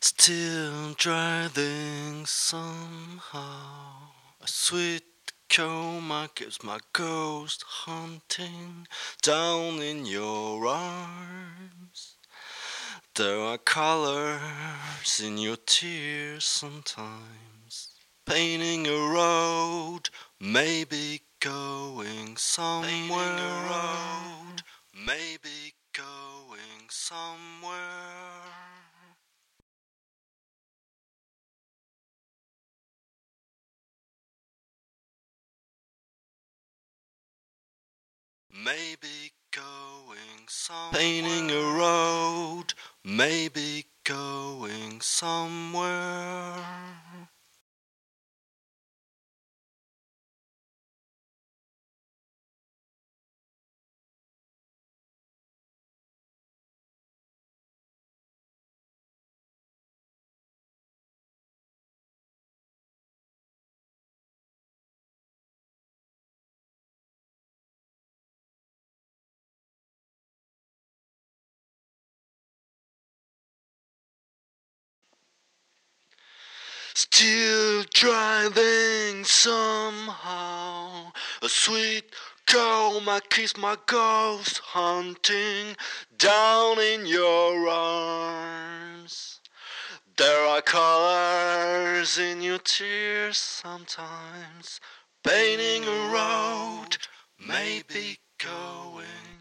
Still driving somehow. A sweet coma keeps my ghost hunting down in your arms. There are colors in your tears sometimes. Painting a road, maybe going somewhere. Painting a road, maybe going somewhere. Maybe going somewhere. Painting a road, maybe going somewhere. Still driving somehow. A sweet coma keeps my ghost hunting down in your arms. There are colors in your tears sometimes. Painting a road, maybe going